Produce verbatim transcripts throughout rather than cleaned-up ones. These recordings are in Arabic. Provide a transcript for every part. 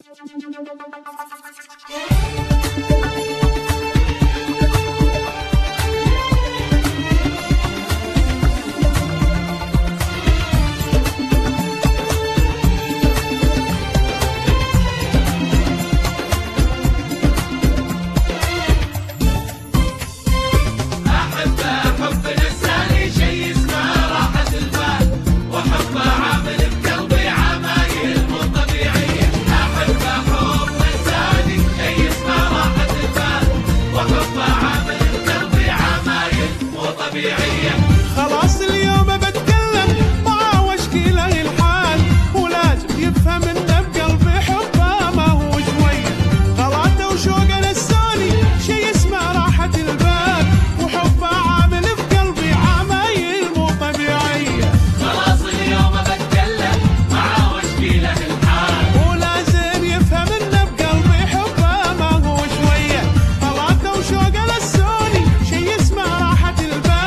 خلاص اليوم بتكلم معاه واشكي له الحال، ولازم يفهم انه بقلبي حبه ما هو شويه، غلاته وشوقه نساني شي اسمه راحة البال، وحبه عامل في قلبي عمايل مو طبيعيه. خلاص اليوم بتكلم معاه واشكي له الحال، ولازم يفهم انه بقلبي حبه ما هو شويه، غلاته وشوقه نساني شي اسمه راحة البال،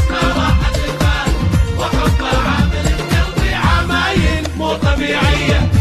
طبيعية.